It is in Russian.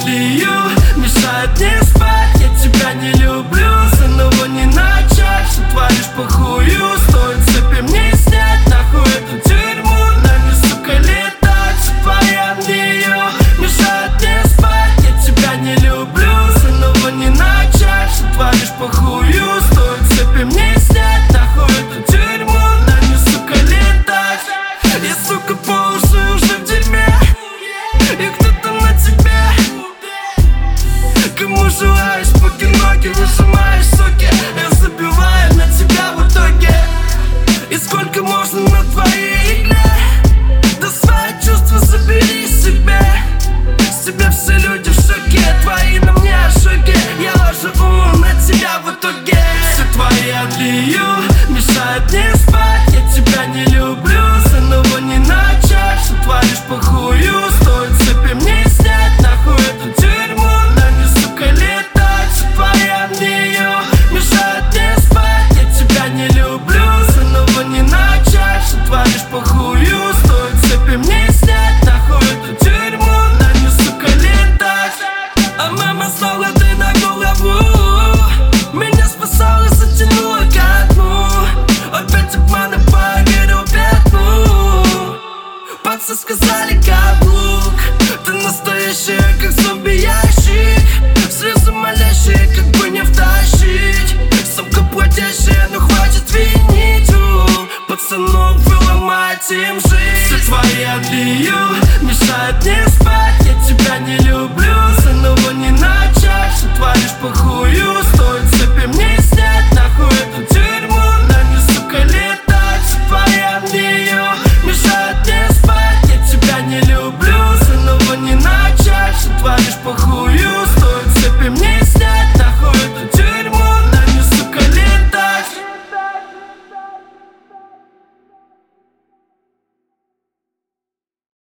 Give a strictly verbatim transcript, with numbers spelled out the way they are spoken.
тлею, мешает мне спать. Я тебя не люблю, заново не начать. Что творишь плохую, стоит цепи мне снять. Нахуй эту тюрьму, нами, сука, летать. Что твоя тлею, мешает мне спать. Я тебя не люблю, заново не начать. Что творишь плохую, стоит цепи мне снять. Нахуй эту тюрьму, нами, сука, летать. Я, сука, по уши уже в дерьме, и кто-то на тебе. Кому желаешь, поки ноги выжимаешь, соки. Я забиваю на тебя в итоге. И сколько можно на твоей игле? Да свои чувства забери себе. С тебя все люди в шоке, твои на